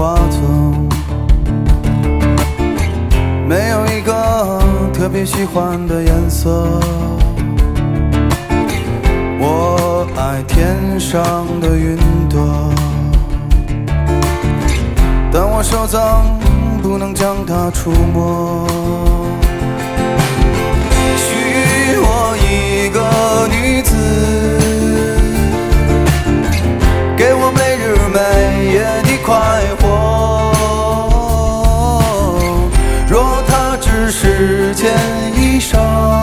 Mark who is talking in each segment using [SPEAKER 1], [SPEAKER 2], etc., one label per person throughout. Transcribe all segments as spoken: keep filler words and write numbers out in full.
[SPEAKER 1] 花丛，没有一个特别喜欢的颜色。我爱天上的云朵，但我手脏不能将它触摸。许我一个女子，给我每日每夜的快活。若它只是件衣裳，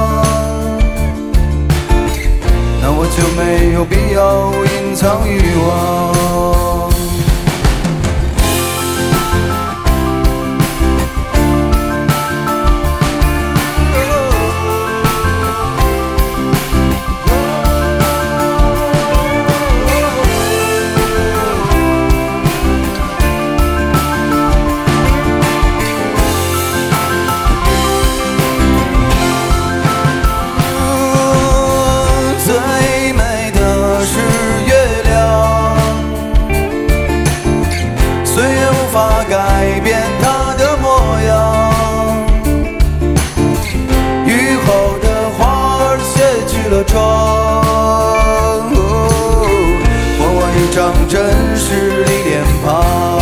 [SPEAKER 1] 那我就没有必要隐藏欲望。改变它的模样，雨后的花儿卸去了妆，还我一张真实的脸庞。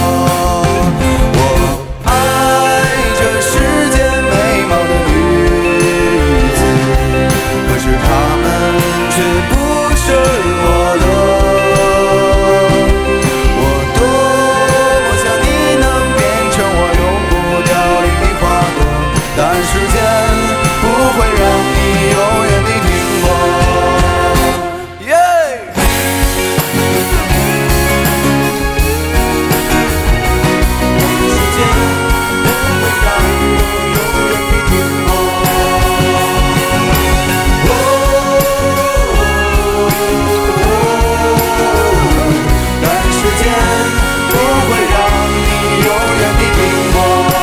[SPEAKER 1] 我爱这世间美貌的女子，可是她们却不是我的。但时间不会让你永远地停泊。Yeah! 时间不会让你永远地停泊。但时间不会让你永远地停泊。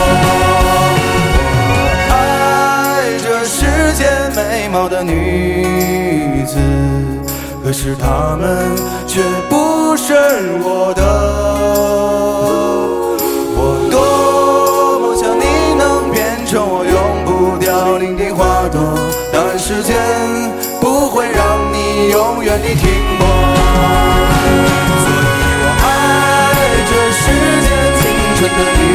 [SPEAKER 1] 美貌的女子，可是她们却不是我的。我多么想你能变成我永不凋零的花朵，但时间不会让你永远地停泊。所以我爱这世间青春的女